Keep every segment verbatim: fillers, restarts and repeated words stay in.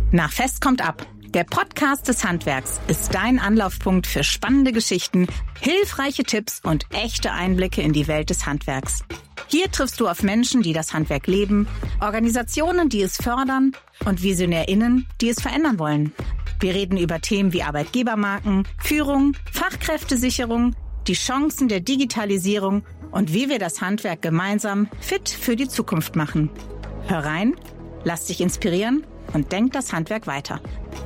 Nach Fest kommt ab. Der Podcast des Handwerks ist dein Anlaufpunkt für spannende Geschichten, hilfreiche Tipps und echte Einblicke in die Welt des Handwerks. Hier triffst du auf Menschen, die das Handwerk leben, Organisationen, die es fördern und VisionärInnen, die es verändern wollen. Wir reden über Themen wie Arbeitgebermarken, Führung, Fachkräftesicherung, die Chancen der Digitalisierung und wie wir das Handwerk gemeinsam fit für die Zukunft machen. Hör rein, lass dich inspirieren und denk das Handwerk weiter.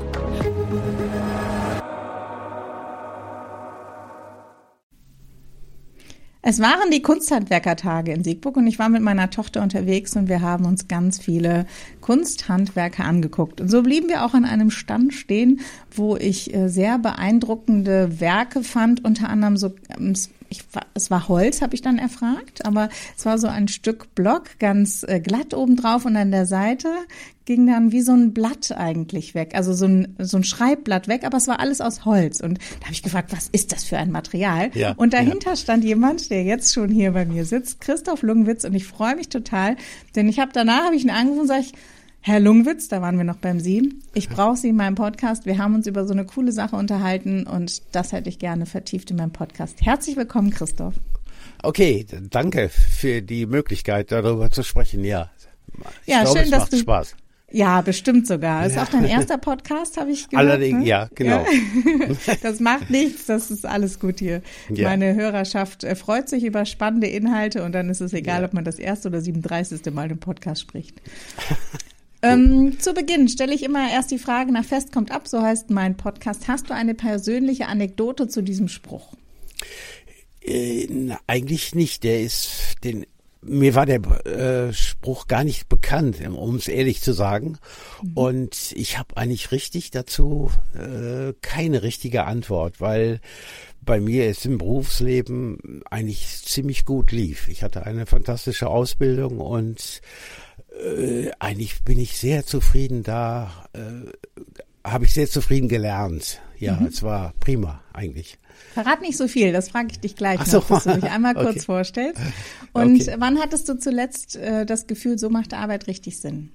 Es waren die Kunsthandwerkertage in Siegburg und ich war mit meiner Tochter unterwegs und wir haben uns ganz viele Kunsthandwerker angeguckt. Und so blieben wir auch an einem Stand stehen, wo ich sehr beeindruckende Werke fand, unter anderem so, ich, es war Holz, habe ich dann erfragt, aber es war so ein Stück Block, ganz glatt obendrauf und an der Seite ging dann wie so ein Blatt eigentlich weg, also so ein so ein Schreibblatt weg, aber es war alles aus Holz. Und da habe ich gefragt, was ist das für ein Material? Ja, und dahinter ja. stand jemand, der jetzt schon hier bei mir sitzt, Christoph Lungwitz, und ich freue mich total, denn ich habe danach habe ich ihn angerufen und sage ich, Herr Lungwitz, da waren wir noch beim Sie, ich brauche Sie in meinem Podcast, wir haben uns über so eine coole Sache unterhalten und das hätte ich gerne vertieft in meinem Podcast. Herzlich willkommen, Christoph. Okay, danke für die Möglichkeit, darüber zu sprechen, ja. Ich ja, glaube, schön, es dass macht du Spaß. Ja, bestimmt sogar. Ist ja. auch dein erster Podcast, habe ich gehört. Allerdings, ne? ja, genau. Ja. Das macht nichts, das ist alles gut hier. Ja. Meine Hörerschaft freut sich über spannende Inhalte und dann ist es egal, ja. ob man das erste oder siebenunddreißigste Mal im Podcast spricht. ähm, zu Beginn stelle ich immer erst die Frage, nach Fest kommt ab, so heißt mein Podcast. Hast du eine persönliche Anekdote zu diesem Spruch? Äh, na, eigentlich nicht. Der ist, den Mir war der äh, Spruch gar nicht bekannt, um es ehrlich zu sagen. Mhm. Und ich habe eigentlich richtig dazu äh, keine richtige Antwort, weil bei mir es im Berufsleben eigentlich ziemlich gut lief. Ich hatte eine fantastische Ausbildung und äh, eigentlich bin ich sehr zufrieden da, äh, habe ich sehr zufrieden gelernt. Ja, mhm. es war prima eigentlich. Verrat nicht so viel, das frage ich dich gleich Ach noch, so. dass du dich einmal kurz okay. vorstellst. Und okay. wann hattest du zuletzt äh, das Gefühl, so macht Arbeit richtig Sinn?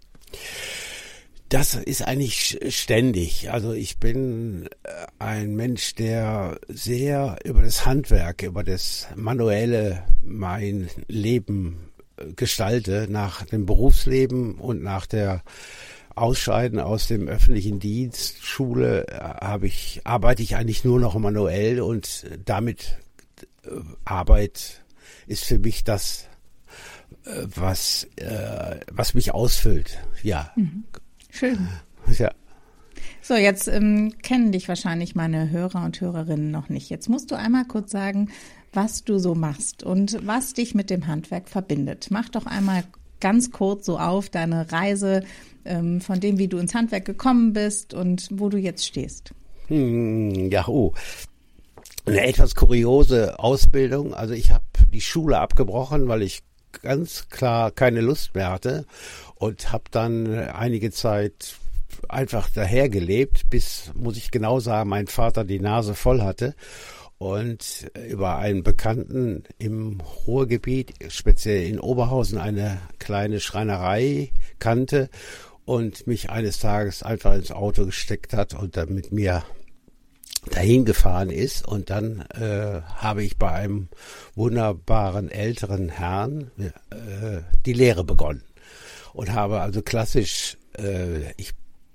Das ist eigentlich ständig. Also ich bin ein Mensch, der sehr über das Handwerk, über das Manuelle mein Leben gestalte, nach dem Berufsleben und nach der Ausscheiden aus dem öffentlichen Dienst, Schule, habe ich, arbeite ich eigentlich nur noch manuell und damit äh, Arbeit ist für mich das, äh, was, äh, was mich ausfüllt. Ja. Mhm. Schön. Ja. So, jetzt ähm, kennen dich wahrscheinlich meine Hörer und Hörerinnen noch nicht. Jetzt musst du einmal kurz sagen, was du so machst und was dich mit dem Handwerk verbindet. Mach doch einmal ganz kurz so auf deine Reise ähm, von dem, wie du ins Handwerk gekommen bist und wo du jetzt stehst. Hm, ja, oh. Eine etwas kuriose Ausbildung. Also ich habe die Schule abgebrochen, weil ich ganz klar keine Lust mehr hatte und habe dann einige Zeit einfach dahergelebt, bis, muss ich genau sagen, mein Vater die Nase voll hatte. Und über einen Bekannten im Ruhrgebiet, speziell in Oberhausen, eine kleine Schreinerei kannte und mich eines Tages einfach ins Auto gesteckt hat und dann mit mir dahin gefahren ist. Und dann äh, habe ich bei einem wunderbaren älteren Herrn äh, die Lehre begonnen und habe also klassisch, äh, ich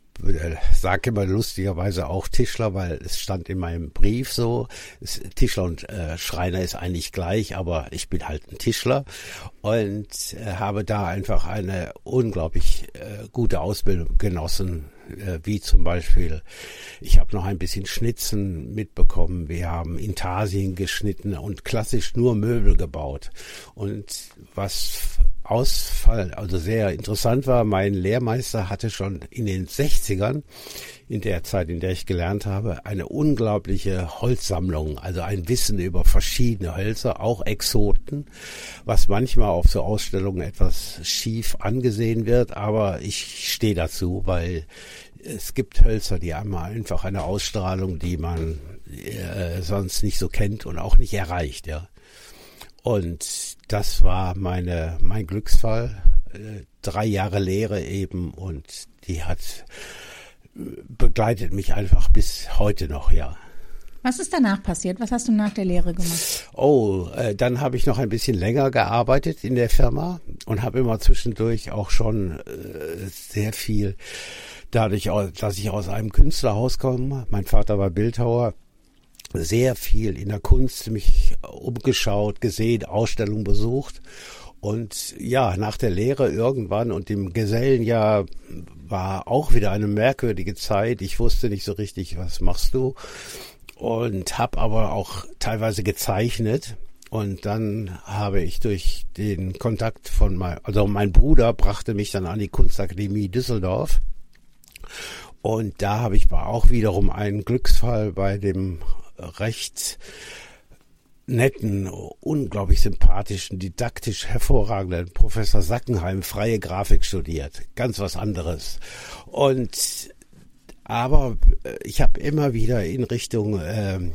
sage immer lustigerweise auch Tischler, weil es stand in meinem Brief so, Tischler und äh, Schreiner ist eigentlich gleich, aber ich bin halt ein Tischler und äh, habe da einfach eine unglaublich äh, gute Ausbildung genossen, äh, wie zum Beispiel, ich habe noch ein bisschen Schnitzen mitbekommen, wir haben Intarsien geschnitten und klassisch nur Möbel gebaut. Und was Ausfall, also sehr interessant war, mein Lehrmeister hatte schon in den sechzigern, in der Zeit, in der ich gelernt habe, eine unglaubliche Holzsammlung, also ein Wissen über verschiedene Hölzer, auch Exoten, was manchmal auf so Ausstellungen etwas schief angesehen wird, aber ich stehe dazu, weil es gibt Hölzer, die haben einfach eine Ausstrahlung, die man äh, sonst nicht so kennt und auch nicht erreicht, ja. Und das war meine mein Glücksfall, äh, drei Jahre Lehre eben, und die hat begleitet mich einfach bis heute noch, ja. Was ist danach passiert? Was hast du nach der Lehre gemacht? Oh, äh, dann habe ich noch ein bisschen länger gearbeitet in der Firma und habe immer zwischendurch auch schon äh, sehr viel, dadurch, dass ich aus einem Künstlerhaus komme, mein Vater war Bildhauer, sehr viel in der Kunst mich umgeschaut, gesehen, Ausstellungen besucht. Und ja, nach der Lehre irgendwann und dem Gesellenjahr war auch wieder eine merkwürdige Zeit. Ich wusste nicht so richtig, was machst du? Und habe aber auch teilweise gezeichnet. Und dann habe ich durch den Kontakt von mein, also mein Bruder brachte mich dann an die Kunstakademie Düsseldorf. Und da habe ich auch wiederum einen Glücksfall bei dem recht netten, unglaublich sympathischen, didaktisch hervorragenden Professor Sackenheim freie Grafik studiert. Ganz was anderes. Und aber ich habe immer wieder in Richtung ähm,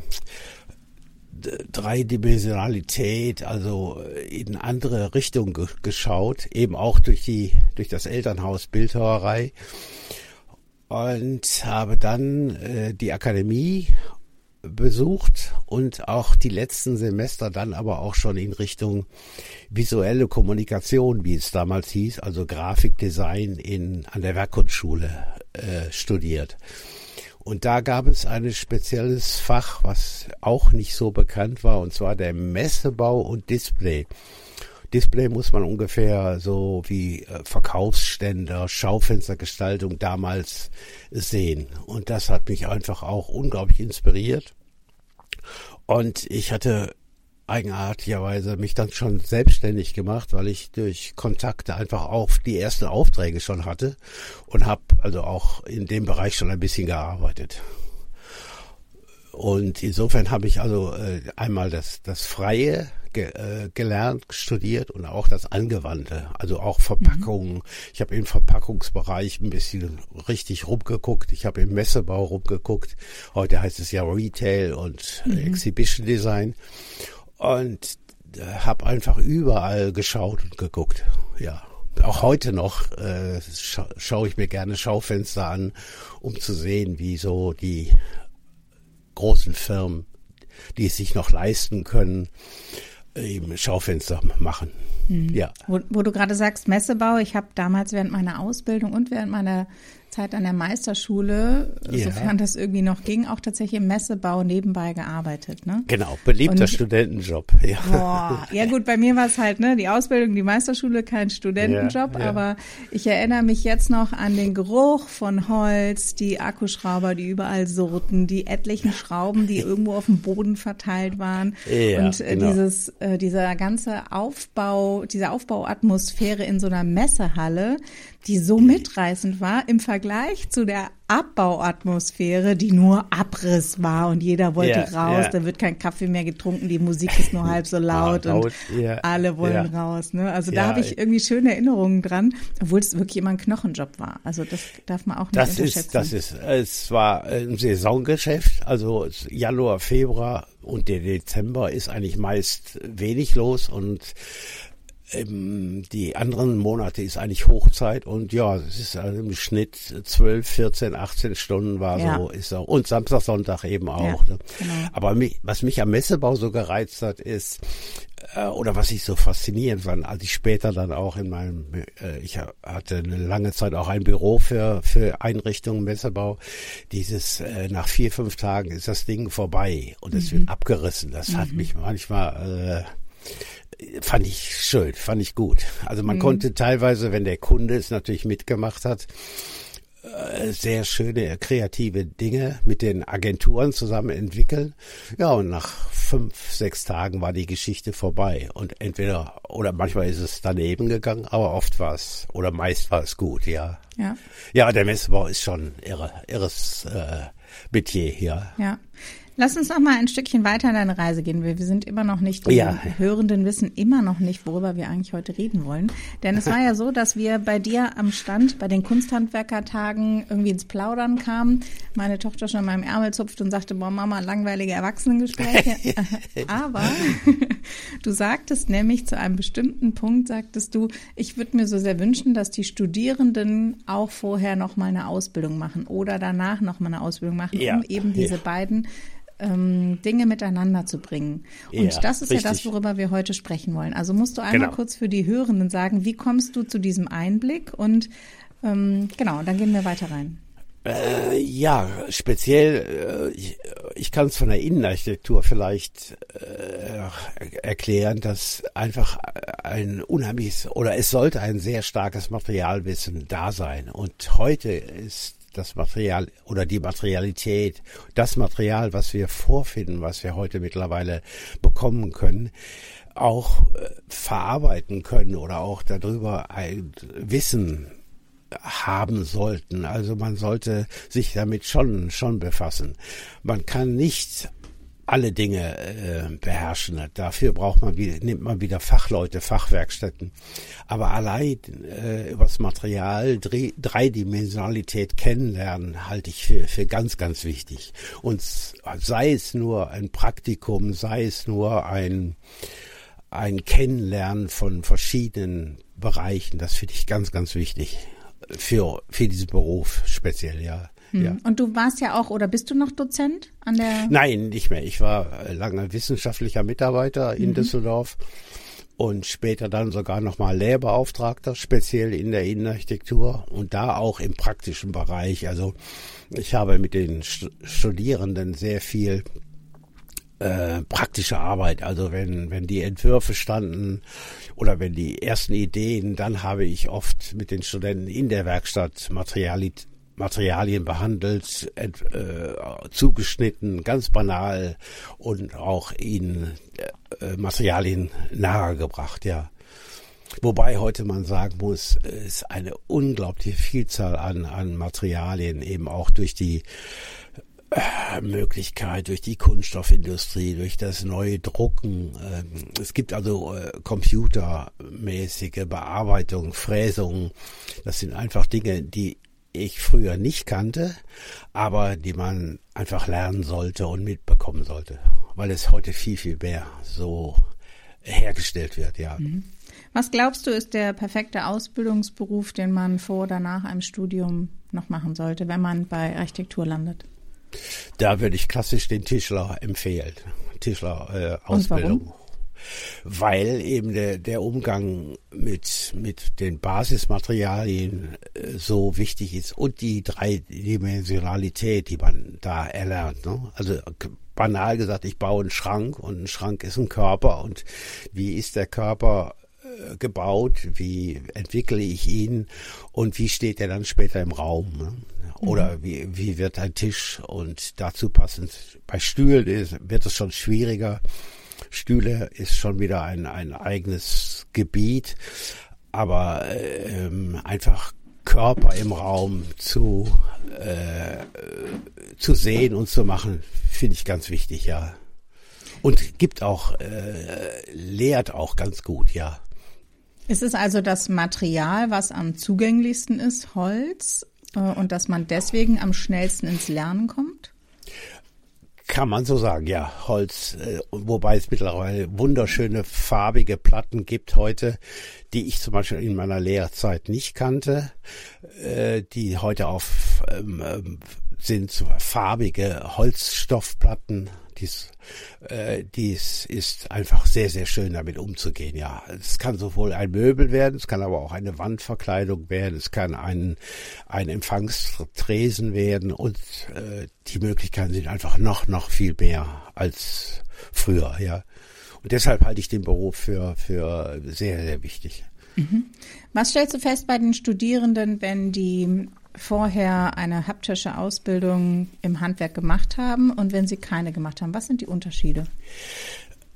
Dreidimensionalität, also in andere Richtungen ge- geschaut, eben auch durch die durch das Elternhaus Bildhauerei, und habe dann äh, die Akademie besucht und auch die letzten Semester dann aber auch schon in Richtung visuelle Kommunikation, wie es damals hieß, also Grafikdesign in an der Werkkunstschule äh, studiert. Und da gab es ein spezielles Fach, was auch nicht so bekannt war, und zwar der Messebau und Display. Display muss man ungefähr so wie äh, Verkaufsständer, Schaufenstergestaltung damals sehen. Und das hat mich einfach auch unglaublich inspiriert. Und ich hatte eigenartigerweise mich dann schon selbstständig gemacht, weil ich durch Kontakte einfach auch die ersten Aufträge schon hatte und habe also auch in dem Bereich schon ein bisschen gearbeitet. Und insofern habe ich also äh, einmal das das Freie ge, äh, gelernt, studiert und auch das Angewandte, also auch Verpackungen. Mhm. Ich habe im Verpackungsbereich ein bisschen richtig rumgeguckt. Ich habe im Messebau rumgeguckt. Heute heißt es ja Retail und mhm. Exhibition Design. Und äh, habe einfach überall geschaut und geguckt. Ja, auch heute noch äh, scha- schaue ich mir gerne Schaufenster an, um zu sehen, wie so die großen Firmen, die es sich noch leisten können, eben Schaufenster machen. Mhm. Ja. Wo, wo du gerade sagst, Messebau, ich habe damals während meiner Ausbildung und während meiner Zeit an der Meisterschule, ja. sofern das irgendwie noch ging, auch tatsächlich im Messebau nebenbei gearbeitet, ne? Genau, beliebter und, Studentenjob. Ja. Boah, ja gut, bei mir war es halt, ne, die Ausbildung, die Meisterschule, kein Studentenjob, ja, ja. aber ich erinnere mich jetzt noch an den Geruch von Holz, die Akkuschrauber, die überall surrten, die etlichen Schrauben, die irgendwo auf dem Boden verteilt waren, ja, und äh, genau. dieses, äh, dieser ganze Aufbau, diese Aufbauatmosphäre in so einer Messehalle, die so mitreißend war im Vergleich zu der Abbauatmosphäre, die nur Abriss war und jeder wollte ja, raus, ja. da wird kein Kaffee mehr getrunken, die Musik ist nur halb so laut, laut und ja, alle wollen ja. raus. Ne? Also ja, da habe ich irgendwie schöne Erinnerungen dran, obwohl es wirklich immer ein Knochenjob war. Also das darf man auch nicht das unterschätzen. Ist, das ist, es war ein Saisongeschäft, also Januar, Februar und der Dezember ist eigentlich meist wenig los, und die anderen Monate ist eigentlich Hochzeit, und ja, es ist also im Schnitt zwölf, vierzehn, achtzehn Stunden war ja. so, ist auch, und Samstag, Sonntag eben auch. Ja, ne? genau. Aber mich, was mich am Messebau so gereizt hat, ist, äh, oder was ich so faszinierend fand, als ich später dann auch in meinem, äh, ich hatte eine lange Zeit auch ein Büro für, für Einrichtungen Messebau, dieses, äh, nach vier, fünf Tagen ist das Ding vorbei und es mhm. wird abgerissen. Das mhm. hat mich manchmal, äh, fand ich schön, fand ich gut. Also man mhm. konnte teilweise, wenn der Kunde es natürlich mitgemacht hat, sehr schöne kreative Dinge mit den Agenturen zusammen entwickeln. Ja, und nach fünf, sechs Tagen war die Geschichte vorbei. Und entweder, oder manchmal ist es daneben gegangen, aber oft war es, oder meist war es gut, ja. Ja, ja, der Messebau ist schon irre, irres äh, Metier, ja. Ja. Lass uns noch mal ein Stückchen weiter in deine Reise gehen. Wir, wir sind immer noch nicht, die ja. Hörenden wissen immer noch nicht, worüber wir eigentlich heute reden wollen. Denn es war ja so, dass wir bei dir am Stand bei den Kunsthandwerkertagen irgendwie ins Plaudern kamen. Meine Tochter schon in meinem Ärmel zupfte und sagte, boah Mama, langweilige Erwachsenengespräche. Aber du sagtest nämlich zu einem bestimmten Punkt, sagtest du, ich würde mir so sehr wünschen, dass die Studierenden auch vorher noch mal eine Ausbildung machen oder danach noch mal eine Ausbildung machen, ja. um eben diese ja. beiden Ähm, Dinge miteinander zu bringen. Und ja, das ist richtig. Ja das, worüber wir heute sprechen wollen. Also musst du einmal genau. kurz für die Hörenden sagen, wie kommst du zu diesem Einblick? Und ähm, genau, dann gehen wir weiter rein. Äh, ja, speziell, äh, ich, ich kann es von der Innenarchitektur vielleicht äh, erklären, dass einfach ein unheimliches, oder es sollte ein sehr starkes Materialwissen da sein. Und heute ist das Material oder die Materialität, das Material, was wir vorfinden, was wir heute mittlerweile bekommen können, auch äh, verarbeiten können oder auch darüber ein Wissen haben sollten. Also man sollte sich damit schon schon befassen. Man kann nicht alle Dinge äh, beherrschen. Dafür braucht man wieder, nimmt man wieder Fachleute, Fachwerkstätten. Aber allein äh, über das Material Drei, Dreidimensionalität kennenlernen, halte ich für, für ganz, ganz wichtig. Und sei es nur ein Praktikum, sei es nur ein, ein Kennenlernen von verschiedenen Bereichen, das finde ich ganz, ganz wichtig. Für, für diesen Beruf speziell, ja. Ja. Und du warst ja auch, oder bist du noch Dozent an der? Nein, nicht mehr. Ich war lange wissenschaftlicher Mitarbeiter in mhm. Düsseldorf und später dann sogar nochmal Lehrbeauftragter, speziell in der Innenarchitektur und da auch im praktischen Bereich. Also ich habe mit den Studierenden sehr viel äh, praktische Arbeit. Also wenn wenn die Entwürfe standen oder wenn die ersten Ideen, dann habe ich oft mit den Studenten in der Werkstatt Materialität Materialien behandelt, äh, zugeschnitten, ganz banal und auch ihnen äh, Materialien nahegebracht, ja. Wobei heute man sagen muss, es ist eine unglaubliche Vielzahl an, an Materialien, eben auch durch die äh, Möglichkeit, durch die Kunststoffindustrie, durch das neue Drucken. Äh, es gibt also äh, computermäßige Bearbeitung, Fräsung. Das sind einfach Dinge, die ich früher nicht kannte, aber die man einfach lernen sollte und mitbekommen sollte, weil es heute viel, viel mehr so hergestellt wird, ja. Was glaubst du, ist der perfekte Ausbildungsberuf, den man vor oder nach einem Studium noch machen sollte, wenn man bei Architektur landet? Da würde ich klassisch den Tischler empfehlen, Tischler-Ausbildung. Und warum? Weil eben der, der Umgang mit, mit den Basismaterialien äh, so wichtig ist und die Dreidimensionalität, die man da erlernt. Ne? Also banal gesagt, ich baue einen Schrank und ein Schrank ist ein Körper und wie ist der Körper äh, gebaut, wie entwickle ich ihn und wie steht er dann später im Raum, ne? Oder wie, wie wird ein Tisch und dazu passend, bei Stühlen ist, wird es schon schwieriger. Stühle ist schon wieder ein, ein eigenes Gebiet, aber ähm, einfach Körper im Raum zu, äh, zu sehen und zu machen, finde ich ganz wichtig, ja. Und gibt auch, äh, lehrt auch ganz gut, ja. Ist es also das Material, was am zugänglichsten ist, Holz, äh, und dass man deswegen am schnellsten ins Lernen kommt? Kann man so sagen, ja, Holz, äh, wobei es mittlerweile wunderschöne farbige Platten gibt heute, die ich zum Beispiel in meiner Lehrzeit nicht kannte, äh, die heute auf ähm, sind so farbige Holzstoffplatten. Dies, äh, dies ist einfach sehr, sehr schön, damit umzugehen. Ja, es kann sowohl ein Möbel werden, es kann aber auch eine Wandverkleidung werden, es kann ein, ein Empfangstresen werden und äh, die Möglichkeiten sind einfach noch, noch viel mehr als früher. Ja, und deshalb halte ich den Beruf für, für sehr, sehr wichtig. Mhm. Was stellst du fest bei den Studierenden, wenn die vorher eine haptische Ausbildung im Handwerk gemacht haben und wenn sie keine gemacht haben? Was sind die Unterschiede?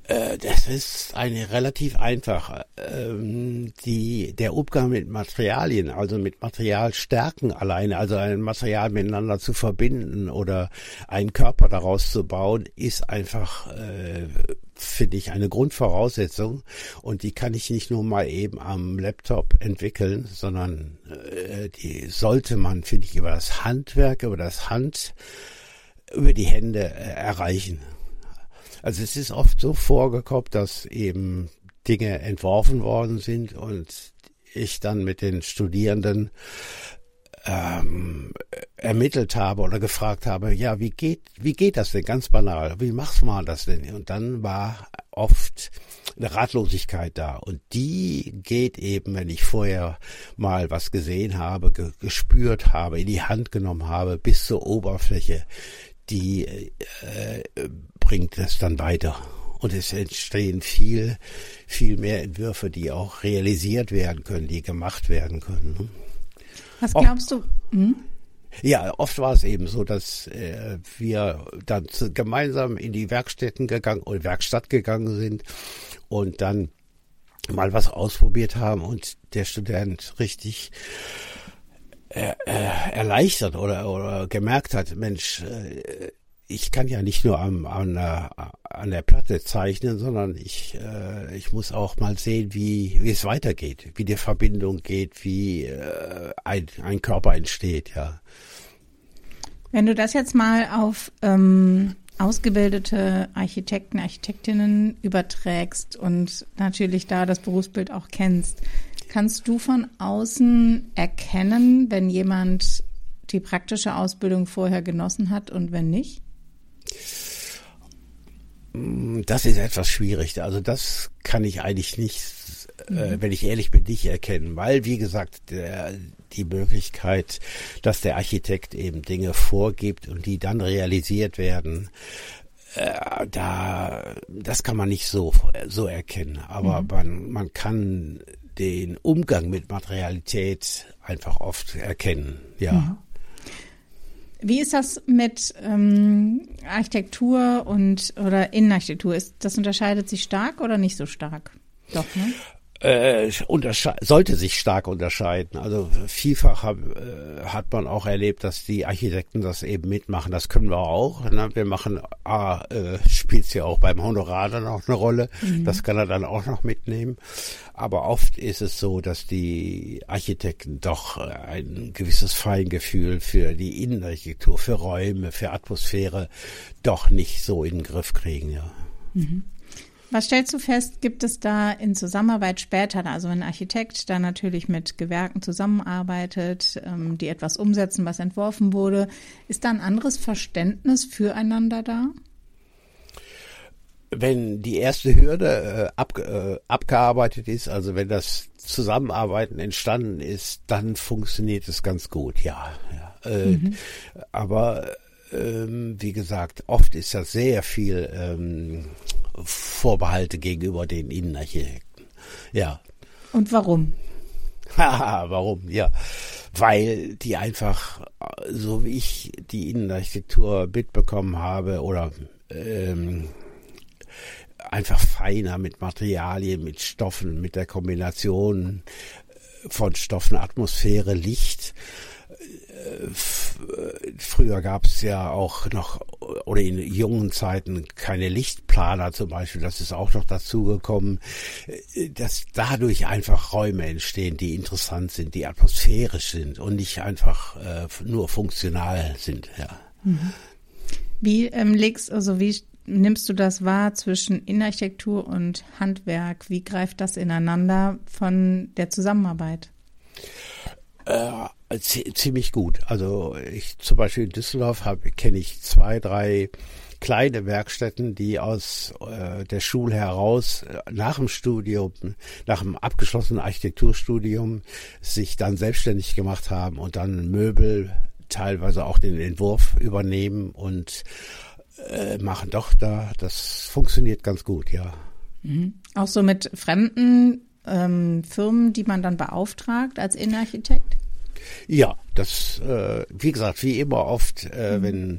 Das ist eine relativ einfache. Die, der Umgang mit Materialien, also mit Materialstärken alleine, also ein Material miteinander zu verbinden oder einen Körper daraus zu bauen, ist einfach, äh, finde ich, eine Grundvoraussetzung. Und die kann ich nicht nur mal eben am Laptop entwickeln, sondern äh, die sollte man, finde ich, über das Handwerk, über das Hand, über die Hände äh, erreichen. Also es ist oft so vorgekommen, dass eben Dinge entworfen worden sind und ich dann mit den Studierenden ähm, ermittelt habe oder gefragt habe, ja, wie geht, wie geht das denn ganz banal? Wie macht man das denn? Und dann war oft eine Ratlosigkeit da. Und die geht eben, wenn ich vorher mal was gesehen habe, ge- gespürt habe, in die Hand genommen habe, bis zur Oberfläche, die äh, bringt es dann weiter. Und es entstehen viel, viel mehr Entwürfe, die auch realisiert werden können, die gemacht werden können. Was glaubst du? Hm? Ja, oft war es eben so, dass äh, wir dann zu, gemeinsam in die Werkstätten gegangen oder Werkstatt gegangen sind und dann mal was ausprobiert haben und der Student richtig äh, äh, erleichtert oder, oder gemerkt hat, Mensch, äh, ich kann ja nicht nur am, an, der, an der Platte zeichnen, sondern ich, äh, ich muss auch mal sehen, wie, wie es weitergeht, wie die Verbindung geht, wie äh, ein, ein Körper entsteht, ja. Wenn du das jetzt mal auf ähm, ausgebildete Architekten, Architektinnen überträgst und natürlich da das Berufsbild auch kennst, kannst du von außen erkennen, wenn jemand die praktische Ausbildung vorher genossen hat und wenn nicht? Das ist etwas schwierig. Also das kann ich eigentlich nicht, mhm. äh, wenn ich ehrlich bin, nicht erkennen. Weil, wie gesagt, der, die Möglichkeit, dass der Architekt eben Dinge vorgibt und die dann realisiert werden, äh, da, das kann man nicht so, so erkennen. Aber mhm. man, man kann den Umgang mit Materialität einfach oft erkennen, ja. Mhm. Wie ist das mit ähm, Architektur und oder Innenarchitektur? Ist, das unterscheidet sich stark oder nicht so stark? Doch, ne? Äh, untersche- sollte sich stark unterscheiden. Also vielfach hab, äh, hat man auch erlebt, dass die Architekten das eben mitmachen. Das können wir auch. Ne? Wir machen, ah, äh, spielt es ja auch beim Honorar dann auch eine Rolle. Mhm. Das kann er dann auch noch mitnehmen. Aber oft ist es so, dass die Architekten doch ein gewisses Feingefühl für die Innenarchitektur, für Räume, für Atmosphäre doch nicht so in den Griff kriegen. Ja. Mhm. Was stellst du fest, gibt es da in Zusammenarbeit später, also wenn ein Architekt da natürlich mit Gewerken zusammenarbeitet, die etwas umsetzen, was entworfen wurde, ist da ein anderes Verständnis füreinander da? Wenn die erste Hürde äh, ab, äh, abgearbeitet ist, also wenn das Zusammenarbeiten entstanden ist, dann funktioniert es ganz gut, ja. ja. Äh, mhm. Aber ähm, wie gesagt, oft ist das sehr viel ähm, Vorbehalte gegenüber den Innenarchitekten. Ja. Und warum? Haha, warum? Ja, weil die einfach, so wie ich die Innenarchitektur mitbekommen habe, oder ähm, einfach feiner mit Materialien, mit Stoffen, mit der Kombination von Stoffen, Atmosphäre, Licht. Früher gab es ja auch noch, oder in jungen Zeiten, keine Lichtplaner zum Beispiel, das ist auch noch dazu gekommen, dass dadurch einfach Räume entstehen, die interessant sind, die atmosphärisch sind und nicht einfach äh, nur funktional sind. Ja. Wie ähm, legst, also wie nimmst du das wahr zwischen Innenarchitektur und Handwerk? Wie greift das ineinander von der Zusammenarbeit? Äh, ziemlich gut. Also ich zum Beispiel in Düsseldorf habe kenne ich zwei, drei kleine Werkstätten, die aus äh, der Schule heraus äh, nach dem Studium, nach dem abgeschlossenen Architekturstudium sich dann selbstständig gemacht haben und dann Möbel, teilweise auch den Entwurf übernehmen und äh, machen. Doch, da das funktioniert ganz gut, ja. Mhm. Auch so mit fremden ähm, Firmen, die man dann beauftragt als Innenarchitekt? Ja, das, äh, wie gesagt, wie immer oft, äh, mhm. wenn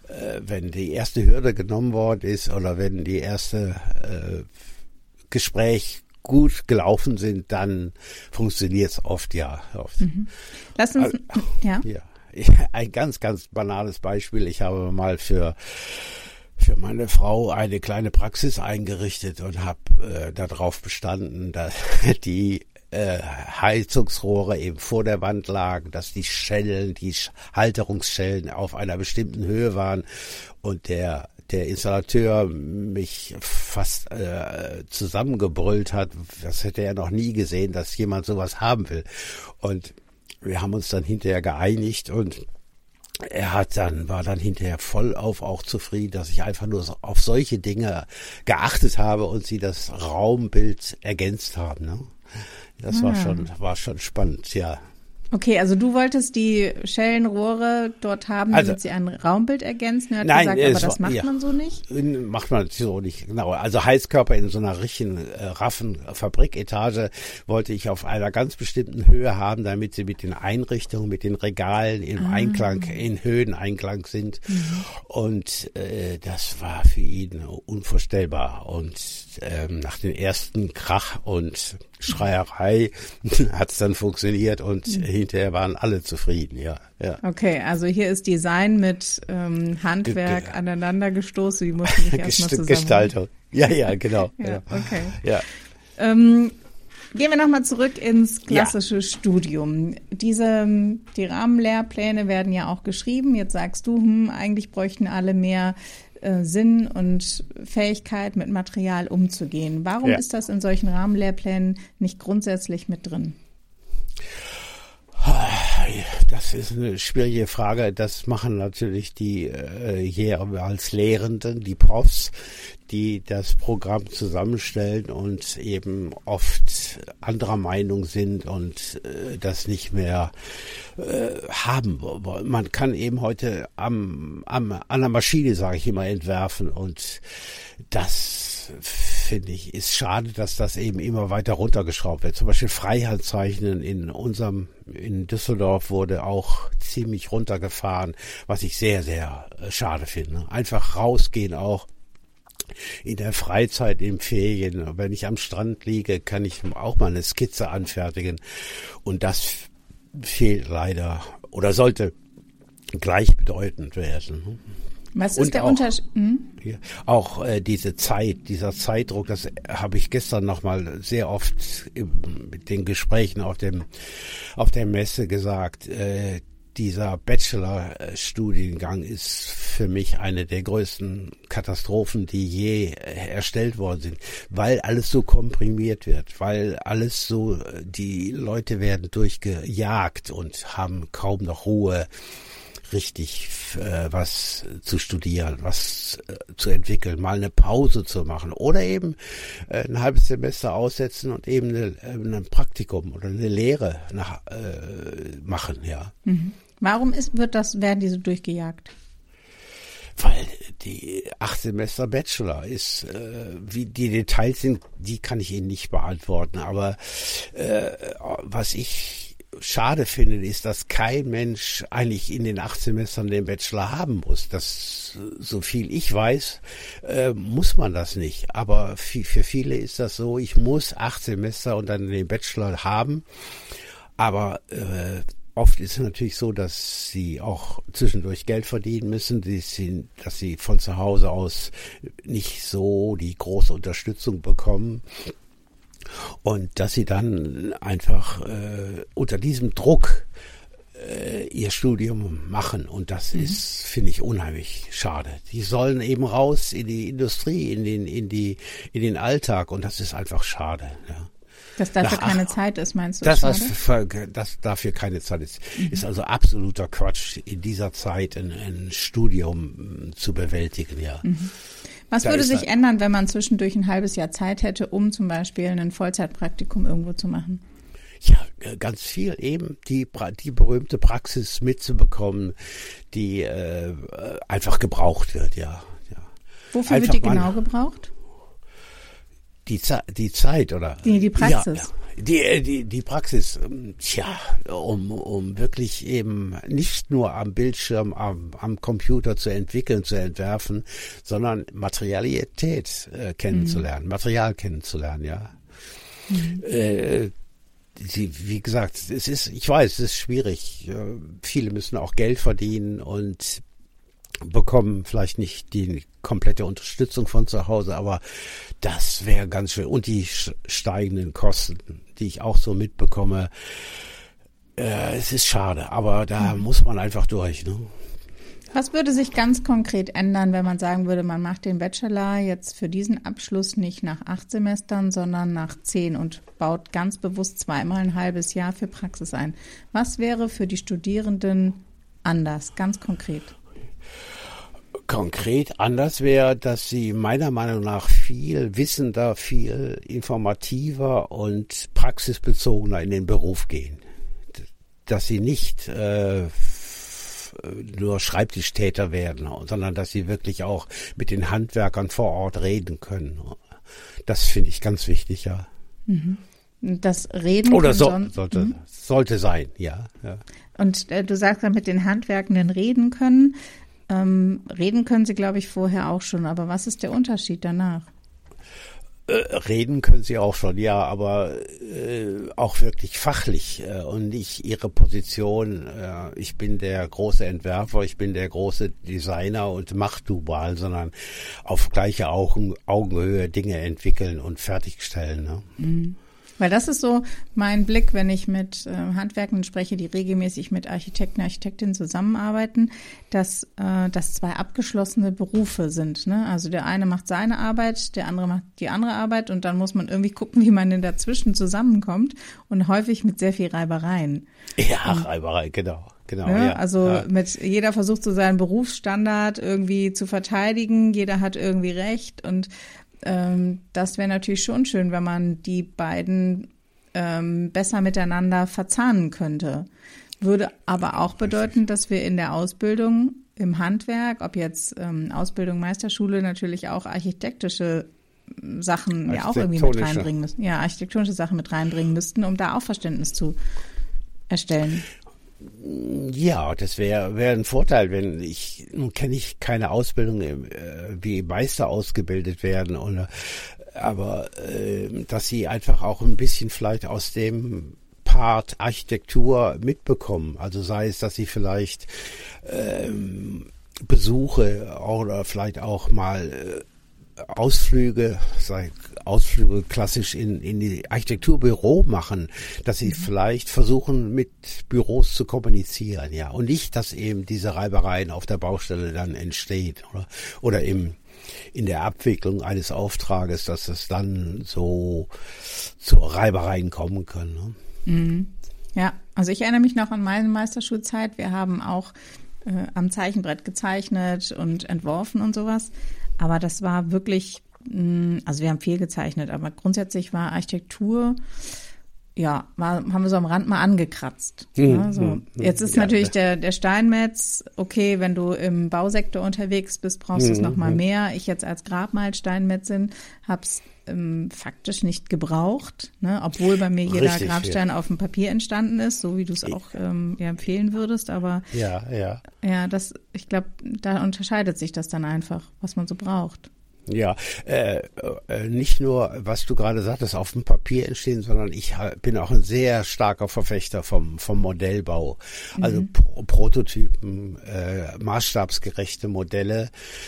äh, wenn die erste Hürde genommen worden ist oder wenn die erste äh, Gespräch gut gelaufen sind, dann funktioniert es oft, ja. Oft. Mhm. Lass uns, also, ja. ja. Ein ganz, ganz banales Beispiel. Ich habe mal für für meine Frau eine kleine Praxis eingerichtet und habe äh, darauf bestanden, dass die äh, Heizungsrohre eben vor der Wand lagen, dass die Schellen, die Halterungsschellen auf einer bestimmten Höhe waren und der der Installateur mich fast äh, zusammengebrüllt hat. Das hätte er noch nie gesehen, dass jemand sowas haben will. Und wir haben uns dann hinterher geeinigt und er hat dann, war dann hinterher vollauf auch zufrieden, dass ich einfach nur auf solche Dinge geachtet habe und sie das Raumbild ergänzt haben. Ne? Das ah. war schon, war schon spannend, ja. Okay, also du wolltest die Schellenrohre dort haben, damit also, sie ein Raumbild ergänzen. Er hat nein, gesagt, aber das war, macht ja, man so nicht? Macht man so nicht, genau. Also Heizkörper in so einer richtigen äh, raffen Fabriketage wollte ich auf einer ganz bestimmten Höhe haben, damit sie mit den Einrichtungen, mit den Regalen im ah. Einklang, in Höheneinklang sind. Mhm. Und äh, das war für ihn unvorstellbar. Und ähm, nach den ersten Krach und Schreierei hat es dann funktioniert und mhm. hinterher waren alle zufrieden, ja, ja. Okay, also hier ist Design mit ähm, Handwerk Ge- aneinander gestoßen, die mussten sich erstmal zusammen. Gestaltung, ja, ja, genau. ja, ja, okay. Ja. Ähm, gehen wir nochmal zurück ins klassische ja. Studium. Diese, die Rahmenlehrpläne werden ja auch geschrieben. Jetzt sagst du, hm, eigentlich bräuchten alle mehr Sinn und Fähigkeit, mit Material umzugehen. Warum ja. ist das in solchen Rahmenlehrplänen nicht grundsätzlich mit drin? Das ist eine schwierige Frage. Das machen natürlich die äh, jeweils Lehrenden, die Profs, die das Programm zusammenstellen und eben oft anderer Meinung sind und äh, das nicht mehr äh, haben wollen. Man kann eben heute am, am an der Maschine, sage ich immer, entwerfen und das finde ich, ist schade, dass das eben immer weiter runtergeschraubt wird. Zum Beispiel Freihandzeichnen in unserem, in Düsseldorf wurde auch ziemlich runtergefahren, was ich sehr, sehr schade finde. Einfach rausgehen auch in der Freizeit, in Ferien. Wenn ich am Strand liege, kann ich auch mal eine Skizze anfertigen. Und das fehlt leider oder sollte gleichbedeutend werden. Was ist und der Unterschied? Hm? Auch äh, diese Zeit, dieser Zeitdruck, das habe ich gestern nochmal sehr oft mit den Gesprächen auf dem auf der Messe gesagt. Äh, dieser Bachelor-Studiengang ist für mich eine der größten Katastrophen, die je erstellt worden sind, weil alles so komprimiert wird, weil alles so, die Leute werden durchgejagt und haben kaum noch Ruhe, richtig äh, was zu studieren, was äh, zu entwickeln, mal eine Pause zu machen oder eben äh, ein halbes Semester aussetzen und eben eine, äh, ein Praktikum oder eine Lehre nach, äh, machen, ja. Mhm. Warum ist, wird das, werden diese durchgejagt? Weil die acht Semester Bachelor ist, äh, wie die Details sind, die kann ich Ihnen nicht beantworten, aber äh, was ich schade finde, ist, dass kein Mensch eigentlich in den acht Semestern den Bachelor haben muss. Das, so viel ich weiß, äh, muss man das nicht. Aber für, für viele ist das so, ich muss acht Semester und dann den Bachelor haben. Aber äh, oft ist es natürlich so, dass sie auch zwischendurch Geld verdienen müssen, die sind, dass sie von zu Hause aus nicht so die große Unterstützung bekommen. Und dass sie dann einfach äh, unter diesem Druck äh, ihr Studium machen. Und das mhm. ist, finde ich, unheimlich schade. Die sollen eben raus in die Industrie, in den, in die, in den Alltag. Und das ist einfach schade. Ja. Dass dafür Nach, keine Zeit ist, meinst du? Das, das, das dafür keine Zeit ist. Mhm. Ist also absoluter Quatsch, in dieser Zeit ein, ein Studium zu bewältigen, ja. Mhm. Was da würde sich ändern, wenn man zwischendurch ein halbes Jahr Zeit hätte, um zum Beispiel ein Vollzeitpraktikum irgendwo zu machen? Ja, ganz viel eben die die berühmte Praxis mitzubekommen, die äh, einfach gebraucht wird, ja. ja. Wofür einfach wird die genau gebraucht? Die, Ze- die Zeit, oder? Die, die Praxis. Die, die, die Praxis, tja, um, um wirklich eben nicht nur am Bildschirm, am, am Computer zu entwickeln, zu entwerfen, sondern Materialität äh, kennenzulernen, mhm. Material kennenzulernen, ja. Mhm. Äh, die, wie gesagt, es ist, ich weiß, es ist schwierig. Viele müssen auch Geld verdienen und bekommen vielleicht nicht die komplette Unterstützung von zu Hause, aber das wäre ganz schön. Und die steigenden Kosten, die ich auch so mitbekomme, äh, es ist schade, aber da mhm. muss man einfach durch. Ne? Was würde sich ganz konkret ändern, wenn man sagen würde, man macht den Bachelor jetzt für diesen Abschluss nicht nach acht Semestern, sondern nach zehn und baut ganz bewusst zweimal ein halbes Jahr für Praxis ein? Was wäre für die Studierenden anders, ganz konkret? Konkret anders wäre, dass sie meiner Meinung nach viel wissender, viel informativer und praxisbezogener in den Beruf gehen. Dass sie nicht äh, nur Schreibtischtäter werden, sondern dass sie wirklich auch mit den Handwerkern vor Ort reden können. Das finde ich ganz wichtig, ja. Das Reden Oder so, son- sollte, mhm. sollte sein, ja. ja. Und äh, du sagst dann mit den Handwerkenden reden können. Ähm, reden können sie, glaube ich, vorher auch schon. Aber was ist der Unterschied danach? Äh, reden können sie auch schon, ja, aber äh, auch wirklich fachlich äh, und nicht ihre Position. Äh, ich bin der große Entwerfer, ich bin der große Designer und mach du mal, sondern auf gleiche Augen, Augenhöhe Dinge entwickeln und fertigstellen. Ne? Mhm. Weil das ist so mein Blick, wenn ich mit äh, Handwerkern spreche, die regelmäßig mit Architekten, Architektinnen zusammenarbeiten, dass äh, das zwei abgeschlossene Berufe sind. Ne? Also der eine macht seine Arbeit, der andere macht die andere Arbeit und dann muss man irgendwie gucken, wie man denn dazwischen zusammenkommt und häufig mit sehr viel Reibereien. Ja, und, Reiberei, genau. Genau, ne? ja, also ja. mit jeder versucht so seinen Berufsstandard irgendwie zu verteidigen, jeder hat irgendwie Recht und das wäre natürlich schon schön, wenn man die beiden ähm, besser miteinander verzahnen könnte. Würde aber auch bedeuten, dass wir in der Ausbildung im Handwerk, ob jetzt ähm, Ausbildung, Meisterschule, natürlich auch architektische Sachen ja auch irgendwie mit reinbringen müssen. Ja, architektonische Sachen mit reinbringen müssten, um da auch Verständnis zu erstellen. Ja, das wäre wär ein Vorteil, wenn ich, nun kenne ich keine Ausbildung, äh, wie Meister ausgebildet werden, oder, aber äh, dass sie einfach auch ein bisschen vielleicht aus dem Part Architektur mitbekommen. Also sei es, dass sie vielleicht ähm, Besuche oder vielleicht auch mal äh, Ausflüge, sei Ausflüge klassisch in, in die Architekturbüro machen, dass sie mhm. vielleicht versuchen, mit Büros zu kommunizieren, ja. Und nicht, dass eben diese Reibereien auf der Baustelle dann entsteht, oder, oder im, in der Abwicklung eines Auftrages, dass es dann so zu Reibereien kommen können. Ne? Mhm. Ja, also ich erinnere mich noch an meine Meisterschulzeit. Wir haben auch äh, am Zeichenbrett gezeichnet und entworfen und sowas. Aber das war wirklich, also wir haben viel gezeichnet, aber grundsätzlich war Architektur, ja, war, haben wir so am Rand mal angekratzt. Mhm. Ja, so. Jetzt ist ja, natürlich der, der Steinmetz, okay, wenn du im Bausektor unterwegs bist, brauchst du es mhm. noch mal mehr. Ich jetzt als Grabmal-Steinmetzin habe es ähm, faktisch nicht gebraucht, ne? Obwohl bei mir jeder Richtig, Grabstein ja. auf dem Papier entstanden ist, so wie du es auch ähm, ja, empfehlen würdest. Aber ja, ja. ja, das, ich glaube, da unterscheidet sich das dann einfach, was man so braucht. Ja, äh, äh, nicht nur, was du gerade sagtest, auf dem Papier entstehen, sondern ich bin auch ein sehr starker Verfechter vom vom Modellbau. Mhm. Also Pro- Prototypen, äh, maßstabsgerechte Modelle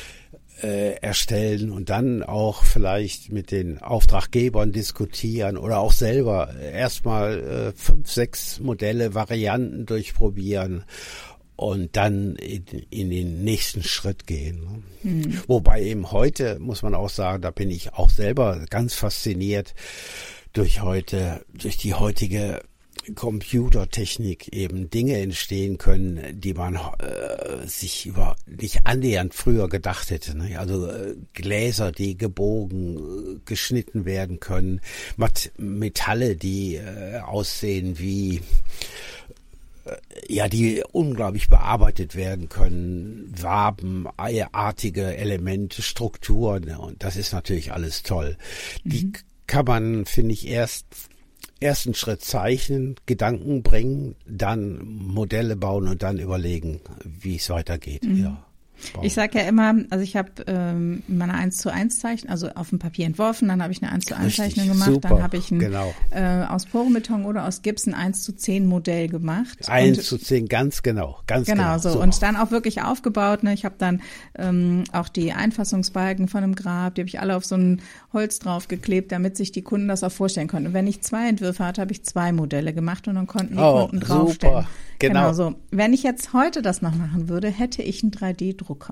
äh, erstellen und dann auch vielleicht mit den Auftraggebern diskutieren oder auch selber erstmal äh, fünf, sechs Modelle, Varianten durchprobieren. Und dann in, in den nächsten Schritt gehen. Ne? Mhm. Wobei eben heute, muss man auch sagen, da bin ich auch selber ganz fasziniert durch heute, durch die heutige Computertechnik eben Dinge entstehen können, die man äh, sich über nicht annähernd früher gedacht hätte. Ne? Also äh, Gläser, die gebogen, äh, geschnitten werden können, Mat- Metalle, die äh, aussehen wie ja, die unglaublich bearbeitet werden können, wabenartige Elemente, Strukturen, und das ist natürlich alles toll. Mhm. Die kann man, finde ich, erst ersten Schritt zeichnen, Gedanken bringen, dann Modelle bauen und dann überlegen, wie es weitergeht. Mhm. Ja. Ich sage ja immer, also ich habe ähm, meine eins zu eins Zeichnung, also auf dem Papier entworfen, dann habe ich eine eins zu eins Zeichnung gemacht, super, dann habe ich ein genau. äh, aus Porenbeton oder aus Gips ein eins zu zehn Modell gemacht. eins zu zehn, ganz genau, ganz genau. Genau, so. so. Und dann auch wirklich aufgebaut. Ne? Ich habe dann ähm, auch die Einfassungsbalken von einem Grab, die habe ich alle auf so ein Holz draufgeklebt, damit sich die Kunden das auch vorstellen konnten. Und wenn ich zwei Entwürfe hatte, habe ich zwei Modelle gemacht und dann konnten die oh, Kunden draufstellen. Super. Genau. genau so. Wenn ich jetzt heute das noch machen würde, hätte ich einen drei D-Drucker.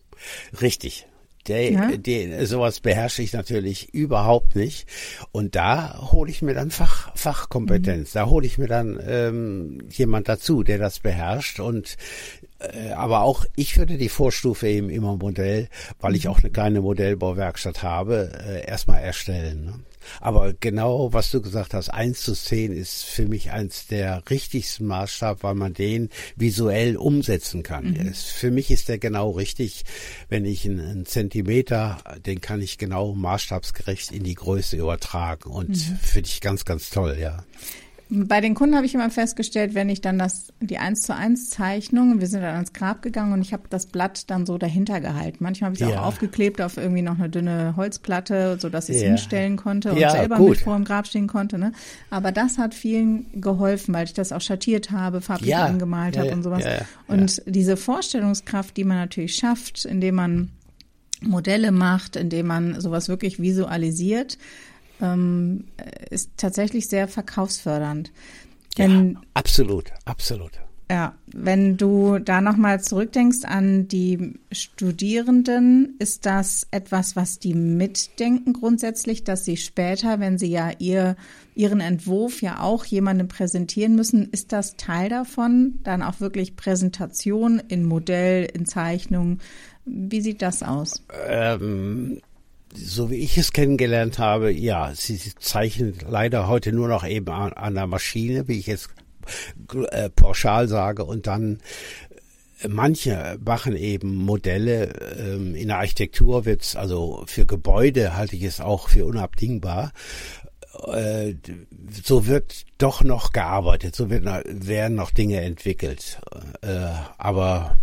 Richtig. Der, ja? der, sowas beherrsche ich natürlich überhaupt nicht. Und da hole ich mir dann Fach, Fachkompetenz. Mhm. Da hole ich mir dann ähm, jemand dazu, der das beherrscht. Und äh, aber auch ich würde die Vorstufe eben immer Modell, weil ich auch eine kleine Modellbauwerkstatt habe, äh, erstmal erstellen. Ne? Aber genau, was du gesagt hast, eins zu zehn ist für mich eins der richtigsten Maßstab, weil man den visuell umsetzen kann. Mhm. Es, für mich ist der genau richtig, wenn ich einen, einen Zentimeter, den kann ich genau maßstabsgerecht in die Größe übertragen und mhm. finde ich ganz, ganz toll, ja. Bei den Kunden habe ich immer festgestellt, wenn ich dann das die eins zu eins Zeichnung, wir sind dann ans Grab gegangen und ich habe das Blatt dann so dahinter gehalten. Manchmal habe ich es ja. auch aufgeklebt auf irgendwie noch eine dünne Holzplatte, so dass ich es ja. hinstellen konnte und ja, selber gut. mit vor dem Grab stehen konnte. Ne? Aber das hat vielen geholfen, weil ich das auch schattiert habe, farblich ja. angemalt ja, habe und sowas. Ja, ja, und ja. diese Vorstellungskraft, die man natürlich schafft, indem man Modelle macht, indem man sowas wirklich visualisiert, Ähm, ist tatsächlich sehr verkaufsfördernd. Wenn, ja, absolut, absolut. Ja, wenn du da nochmal zurückdenkst an die Studierenden, ist das etwas, was die mitdenken grundsätzlich, dass sie später, wenn sie ja ihr, ihren Entwurf ja auch jemandem präsentieren müssen, ist das Teil davon? Dann auch wirklich Präsentation in Modell, in Zeichnung? Wie sieht das aus? Ähm So wie ich es kennengelernt habe, ja, sie, sie zeichnen leider heute nur noch eben an, an der Maschine, wie ich jetzt äh, pauschal sage, und dann äh, manche machen eben Modelle. Ähm, in der Architektur wird's, also für Gebäude halte ich es auch für unabdingbar. Äh, so wird doch noch gearbeitet, so wird, werden noch Dinge entwickelt. Äh, aber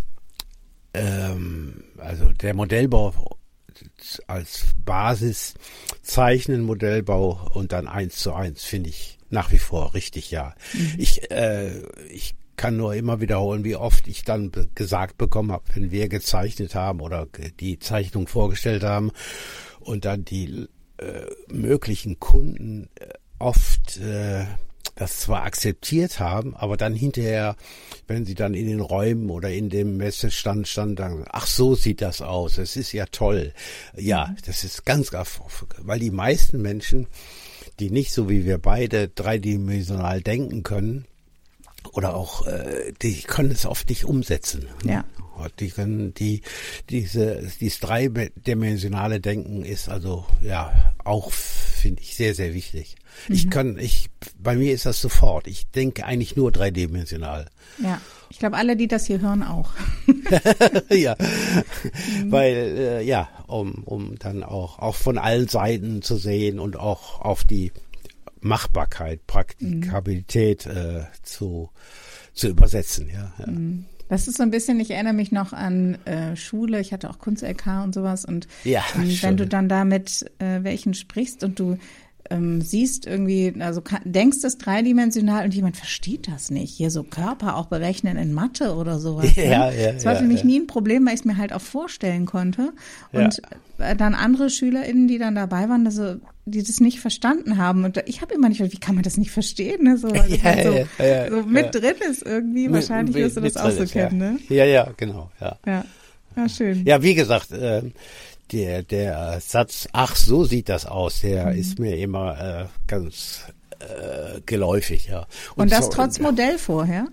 ähm, also der Modellbau als Basis zeichnen, Modellbau und dann eins zu eins finde ich nach wie vor richtig, ja. Mhm. Ich, äh, ich kann nur immer wiederholen, wie oft ich dann be- gesagt bekommen habe, wenn wir gezeichnet haben oder die Zeichnung vorgestellt haben und dann die äh, möglichen Kunden äh, oft äh, das zwar akzeptiert haben, aber dann hinterher, wenn sie dann in den Räumen oder in dem Messestand standen, dann, ach so sieht das aus, es ist ja toll. Ja, das ist ganz, weil die meisten Menschen, die nicht so wie wir beide dreidimensional denken können, oder auch, äh, die können es oft nicht umsetzen. Ja. Die können, die, diese, dieses dreidimensionale Denken ist also, ja, auch, finde ich, sehr, sehr wichtig. Mhm. Ich kann, ich, bei mir ist das sofort. Ich denke eigentlich nur dreidimensional. Ja. Ich glaube, alle, die das hier hören, auch. Ja. Mhm. Weil, äh, ja, um, um dann auch, auch von allen Seiten zu sehen und auch auf die Machbarkeit, Praktikabilität, mhm. äh, zu, zu übersetzen, ja. ja. Mhm. Das ist so ein bisschen, ich erinnere mich noch an äh, Schule, ich hatte auch Kunst-L K und sowas und ja, ähm, wenn du dann da mit äh, welchen sprichst und du ähm, siehst irgendwie, also kann, denkst es dreidimensional und jemand versteht das nicht, hier so Körper auch berechnen in Mathe oder sowas. Ja, ne? ja, das war ja, für mich ja. nie ein Problem, weil ich es mir halt auch vorstellen konnte und ja. dann andere SchülerInnen, die dann dabei waren, also die das nicht verstanden haben. Und ich habe immer nicht, wie kann man das nicht verstehen? Ne? So, weil ja, das halt so, ja, ja, so mit ja. drin ist irgendwie. Mit, Wahrscheinlich wirst du das auch so ist, kennen, ja. ne? Ja, ja, genau. Ja, ja. Ja, schön. Ja, wie gesagt, äh, der, der Satz, ach, so sieht das aus, der mhm. ist mir immer äh, ganz äh, geläufig, ja. Und, Und das so, trotz Modell vorher?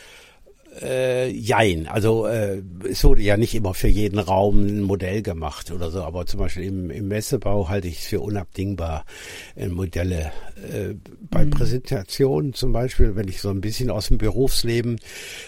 Äh, jein, also äh, es wurde ja nicht immer für jeden Raum ein Modell gemacht oder so, aber zum Beispiel im, im Messebau halte ich es für unabdingbar, äh, Modelle. Äh, bei mhm. Präsentationen zum Beispiel, wenn ich so ein bisschen aus dem Berufsleben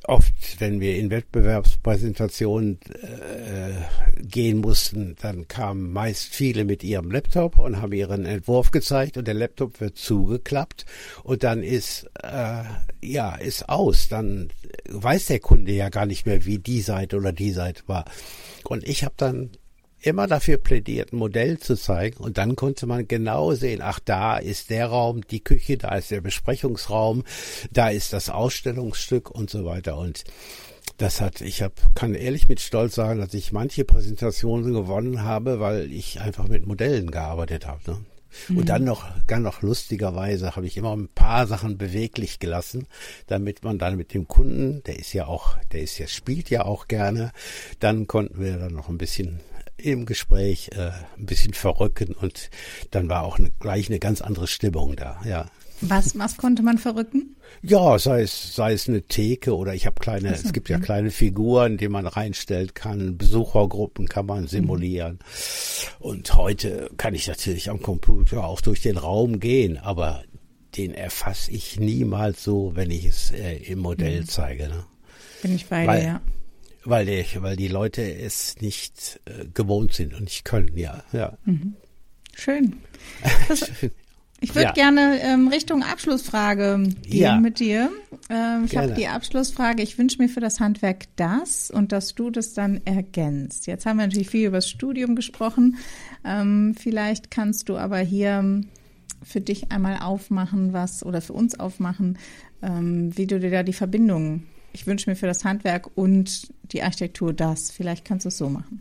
oft, wenn wir in Wettbewerbspräsentationen äh, gehen mussten, dann kamen meist viele mit ihrem Laptop und haben ihren Entwurf gezeigt und der Laptop wird zugeklappt und dann ist äh, ja ist aus. Dann weiß der Kunde ja gar nicht mehr, wie die Seite oder die Seite war. Und ich habe dann immer dafür plädiert, ein Modell zu zeigen und dann konnte man genau sehen, ach, da ist der Raum, die Küche, da ist der Besprechungsraum, da ist das Ausstellungsstück und so weiter und das hat, ich hab, kann ehrlich mit Stolz sagen, dass ich manche Präsentationen gewonnen habe, weil ich einfach mit Modellen gearbeitet habe. Ne? Mhm. Und dann noch, ganz noch lustigerweise habe ich immer ein paar Sachen beweglich gelassen, damit man dann mit dem Kunden, der ist ja auch, der ist ja, spielt ja auch gerne, dann konnten wir dann noch ein bisschen im Gespräch äh, ein bisschen verrücken und dann war auch eine, gleich eine ganz andere Stimmung da, ja. Was, was konnte man verrücken? Ja, sei es, sei es eine Theke oder ich habe kleine, also, es gibt ja kleine Figuren, die man reinstellen kann, Besuchergruppen kann man simulieren. Mhm. Und heute kann ich natürlich am Computer auch durch den Raum gehen, aber den erfasse ich niemals so, wenn ich es äh, im Modell mhm. zeige. Ne? Bin ich bei Weil, dir, ja. Weil, die, weil die Leute es nicht äh, gewohnt sind und nicht können, ja. ja. Mhm. Schön. Das, ich würde ja. gerne ähm, Richtung Abschlussfrage gehen ja. mit dir. Ähm, ich habe die Abschlussfrage, ich wünsche mir für das Handwerk das und dass du das dann ergänzt. Jetzt haben wir natürlich viel über das Studium gesprochen. Ähm, vielleicht kannst du aber hier für dich einmal aufmachen, was oder für uns aufmachen, ähm, wie du dir da die Verbindung, ich wünsche mir für das Handwerk und die Architektur das. Vielleicht kannst du es so machen.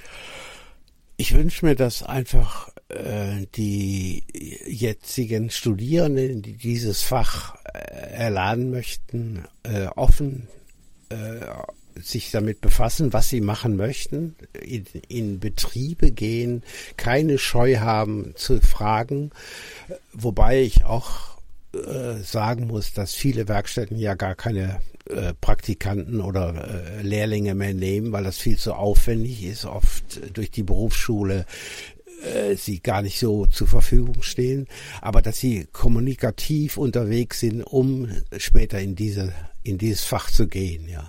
Ich wünsche mir, dass einfach äh, die jetzigen Studierenden, die dieses Fach äh, erlernen möchten, äh, offen äh, sich damit befassen, was sie machen möchten, in, in Betriebe gehen, keine Scheu haben zu fragen, wobei ich auch äh, sagen muss, dass viele Werkstätten ja gar keine äh, Praktikanten oder äh, Lehrlinge mehr nehmen, weil das viel zu aufwendig ist, oft durch die Berufsschule äh, sie gar nicht so zur Verfügung stehen, aber dass sie kommunikativ unterwegs sind, um später in diese in dieses Fach zu gehen, ja.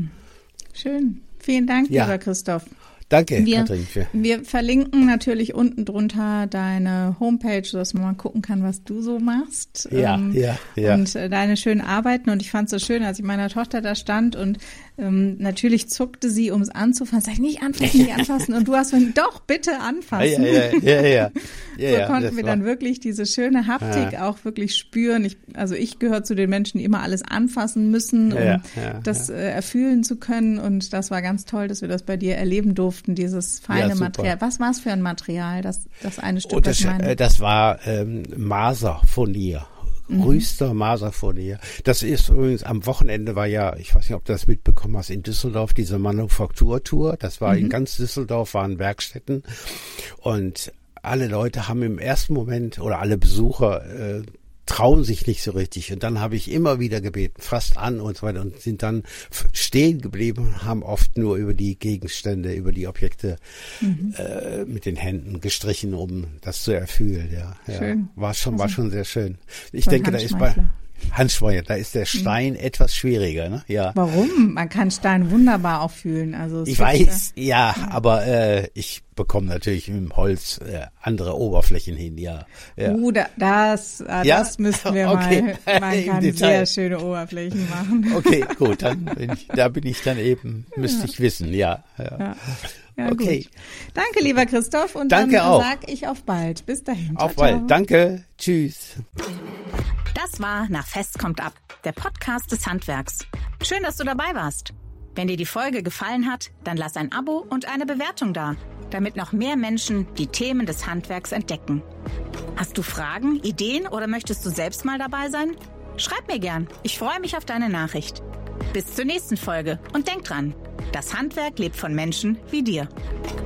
Schön. Vielen Dank, ja. lieber Christoph. Danke, wir, Katrin. Wir verlinken natürlich unten drunter deine Homepage, sodass man mal gucken kann, was du so machst. Ja, ähm, ja, ja. Und äh, deine schönen Arbeiten. Und ich fand es so schön, als ich meiner Tochter da stand und ähm, natürlich zuckte sie, um es anzufassen. Sag ich, nicht anfassen, nicht anfassen. Und du hast gesagt, doch, bitte anfassen. Ja, ja, ja, ja, ja. So ja, konnten wir dann wirklich diese schöne Haptik ja. auch wirklich spüren. Ich, also ich gehöre zu den Menschen, die immer alles anfassen müssen, um ja, ja, das ja. Äh, erfühlen zu können. Und das war ganz toll, dass wir das bei dir erleben durften. Dieses feine ja, Material. Was war es für ein Material, das, das eine Stück, oh, das, das meine? Das war ähm, Maserfurnier. Mhm. Rüster Maserfurnier. Das ist übrigens am Wochenende war ja, ich weiß nicht, ob du das mitbekommen hast, in Düsseldorf diese Manufakturtour. Das war mhm. in ganz Düsseldorf, waren Werkstätten und alle Leute haben im ersten Moment oder alle Besucher äh, trauen sich nicht so richtig. Und dann habe ich immer wieder gebeten, fasst an und so weiter und sind dann stehen geblieben und haben oft nur über die Gegenstände, über die Objekte mhm. äh, mit den Händen gestrichen, um das zu erfühlen. Ja, schön. Ja. War schon, also, war schon sehr schön. Ich denke, da ist bei Handschmeier, da ist der Stein mhm. etwas schwieriger, ne? Ja. Warum? Man kann Stein wunderbar auch fühlen. Also ich weiß, ja, ja, aber äh, ich bekomme natürlich im Holz äh, andere Oberflächen hin, ja. ja. Uh, da, das, äh, ja? das müssten wir okay. mal. Man kann sehr schöne Oberflächen machen. Okay, gut, dann bin ich, da bin ich dann eben, müsste ja. ich wissen, ja. ja. ja. Ja, okay. Gut. Danke, lieber Christoph. Und Danke dann auch. sag ich auf bald. Bis dahin. Auf ciao, bald. Ciao. Danke. Tschüss. Das war Nach Fest kommt ab, der Podcast des Handwerks. Schön, dass du dabei warst. Wenn dir die Folge gefallen hat, dann lass ein Abo und eine Bewertung da, damit noch mehr Menschen die Themen des Handwerks entdecken. Hast du Fragen, Ideen oder möchtest du selbst mal dabei sein? Schreib mir gern. Ich freue mich auf deine Nachricht. Bis zur nächsten Folge und denk dran, das Handwerk lebt von Menschen wie dir.